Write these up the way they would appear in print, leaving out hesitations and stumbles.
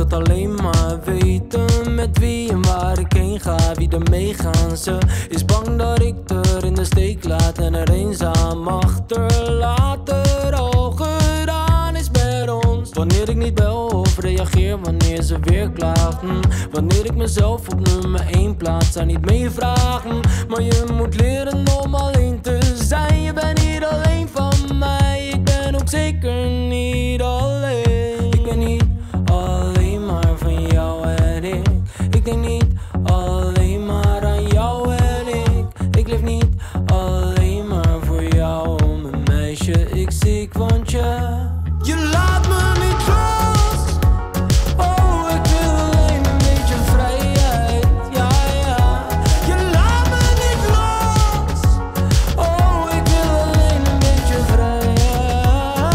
dat alleen maar weten. Met wie en waar ik heen ga, wie er meegaan. Ze is bang dat ik er in de steek laat en er eenzaam achterlaten. Al gedaan is met ons. Wanneer ik niet bel of reageer, wanneer ze weer klaagt. Wanneer ik mezelf op nummer 1 plaats, zou niet meevragen. Maar je moet leren om alleen te zijn. Je bent niet alleen van mij, ik ben ook zeker niet alleen. Ik ben niet alleen maar van jou en ik. Ik denk niet alleen maar aan jou en ik leef niet alleen maar voor jou. Mijn meisje, ik ziek, want je laat me niet los. Oh, ik wil alleen een beetje vrijheid. Ja, ja. Je laat me niet los. Oh, ik wil alleen een beetje vrijheid.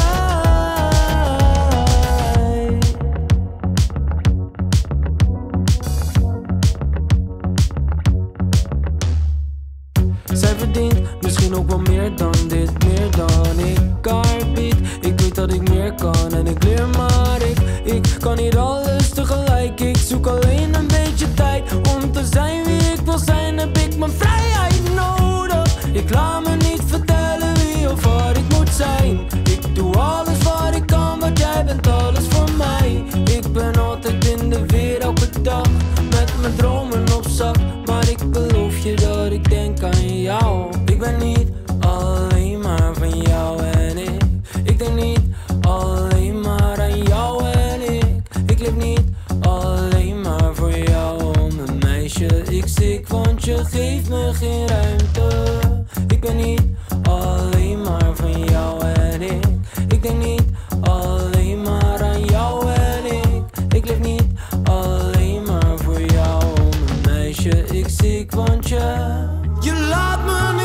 Zij verdient misschien ook wel meer dan dit, meer dan ik haar bied. Ik weet dat ik meer kan en ik leer, maar ik kan niet alles tegelijk. Ik zoek alleen een beetje tijd om te zijn wie ik wil zijn. Heb ik mijn vrijheid nodig? Ik laat me niet vertellen wie of waar ik moet zijn. Ik doe alles wat ik kan, want jij bent alles voor mij. Ik ben altijd in de weer, elke dag met mijn dromen op zak. Maar ik beloof je dat ik denk aan jou. Ik ben niet alleen maar van jou en ik denk niet alleen maar aan jou en ik leef niet alleen maar voor jou. Mijn meisje, ik ziek, want je geeft me geen ruimte. Ik ben niet alleen maar van jou en ik denk niet alleen maar aan jou en ik leef niet alleen maar voor jou. Mijn meisje, ik ziek, want je laat me niet